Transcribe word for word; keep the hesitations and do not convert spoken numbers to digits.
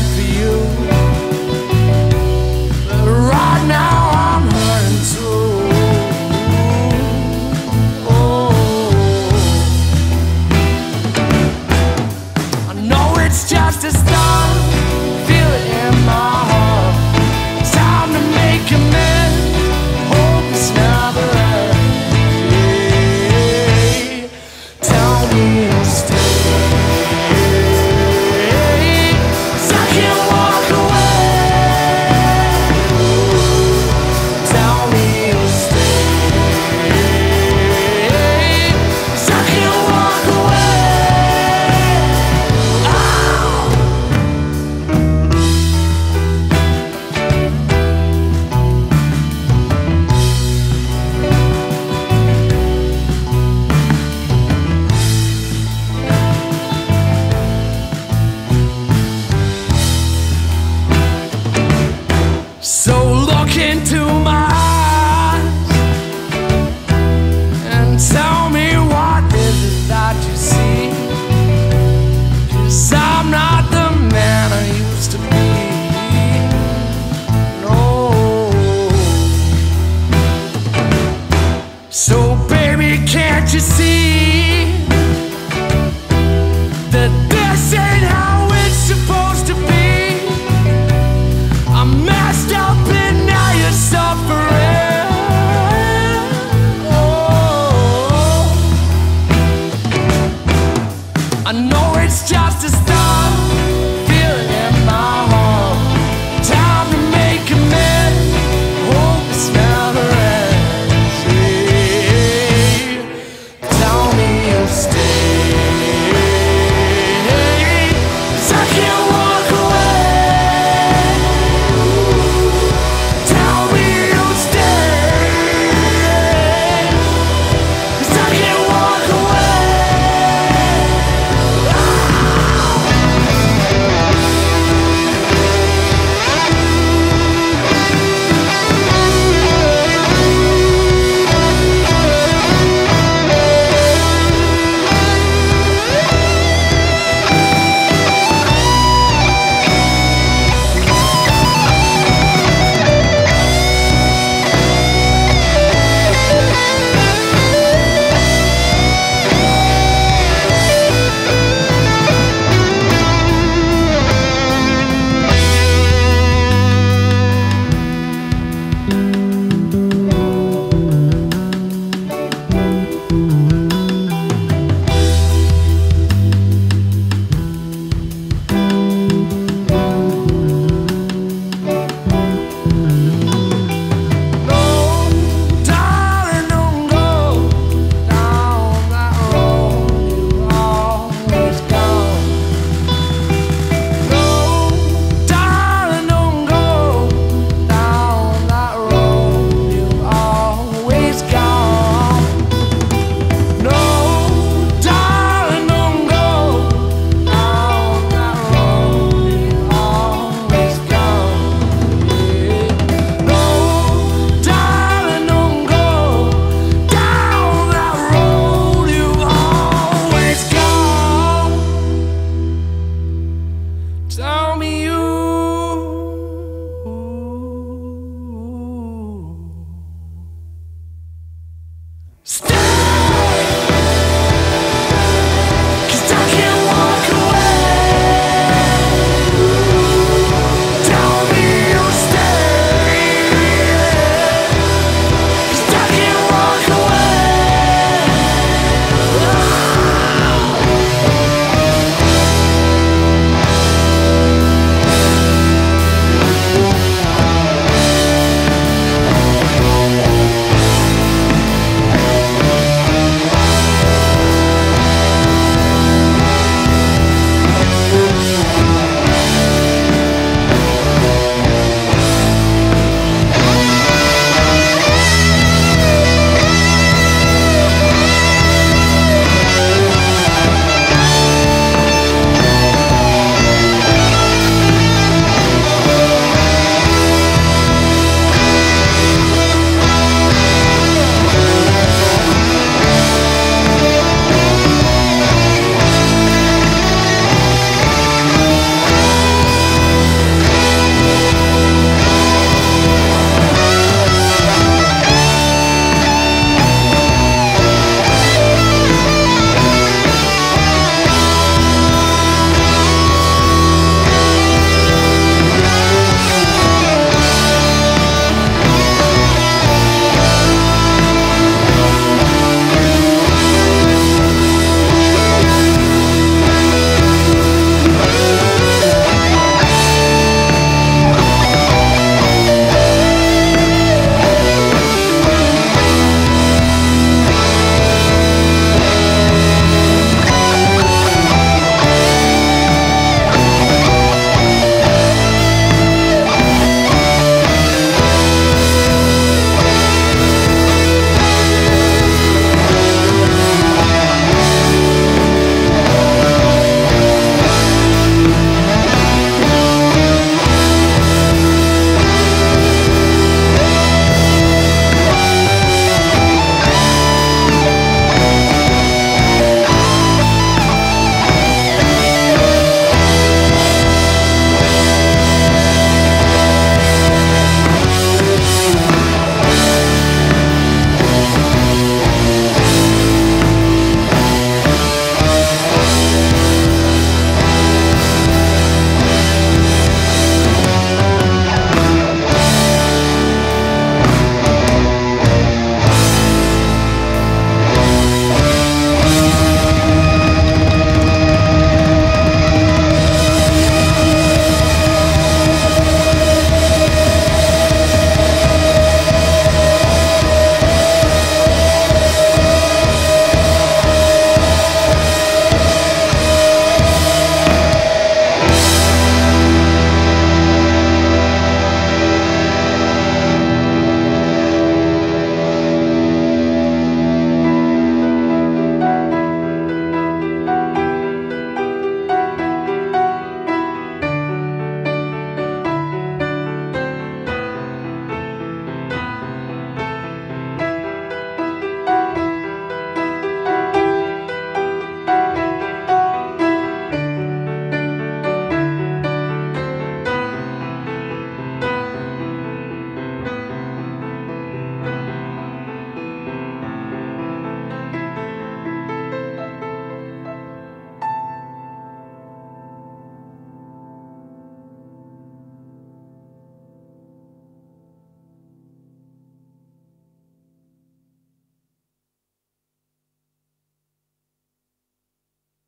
meant for you, but right now I'm hurting too. Oh, I know it's just a start, feel it in my heart. It's time to make amends, hope it's never ends. Tell me you'll stay. So look into my eyes and tell me what is it that you see, 'cause I'm not the man I used to be. No. So baby, can't you see that this ain't how it's supposed to be? I messed up and now you're suffering. Oh, I know it's just a start, feel it in my heart. Time to make amends, hope it's never ends. Tell me you'll stay, 'cause I can't walk away. Tell me you